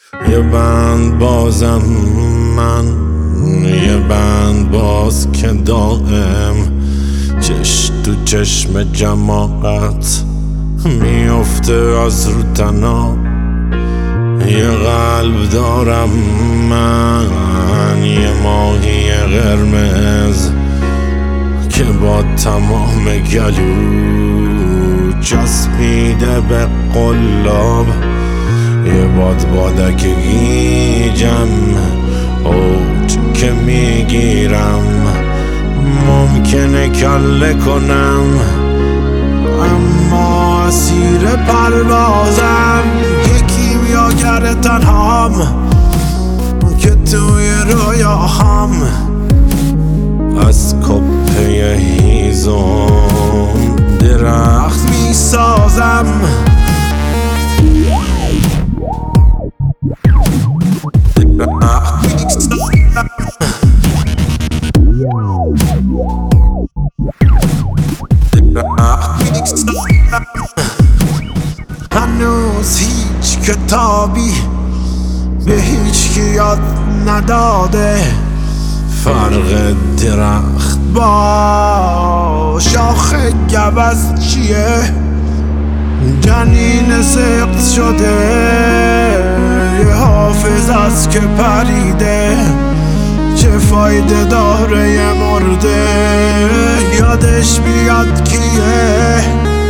یه بند بازم من، یه بند باز که دائم چش تو چشم جماعت میفته از رو تنها. یه قلب دارم من، یه ماهی قرمز که با تمام گلو چسبیده به قلاب. یه بادک گیجم اوج که میگیرم، ممکنه کله کنم اما اسیر پروازم. یکی میاگر تنهام که توی رویاهام از کپه هیزم درخت میسازم. هنوز هیچ کتابی به هیچ کی یاد نداده فرق درخت با شاخ گوز چیه. جنین سقط شده یه حافظ است که پریده، چه فایده داره یه مرده یادش بیاد کیه.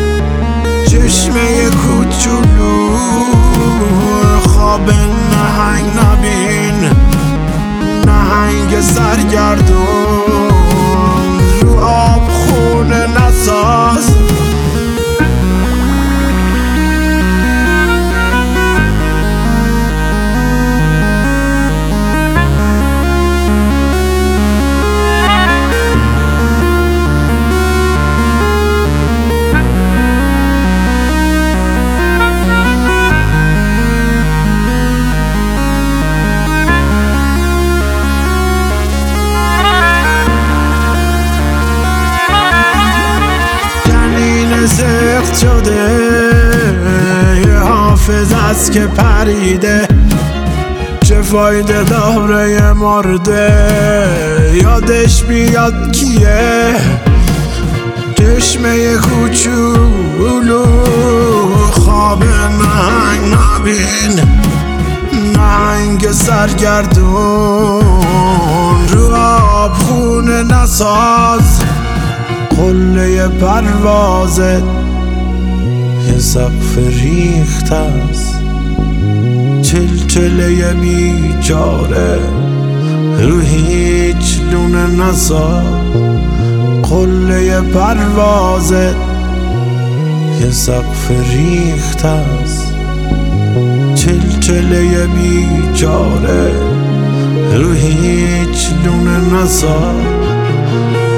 چشمه کوچولو خواب نهنگ نبین، نهنگ سرگردون رو آب خونه نساز. سقط شده یه حافظ است که پریده، چه فایده داره یه مرده یادش بیاد کیه. چشمه کوچولو خواب نهنگ نبین، نهنگ سرگردون رو آب خونه نساز. قله پروازت یه سقف ریخت است، چلچله بیچاره رو هیچ لونه نساز. قله پروازت یه سقف ریخت است، چلچله بیچاره رو هیچ لونه نساز.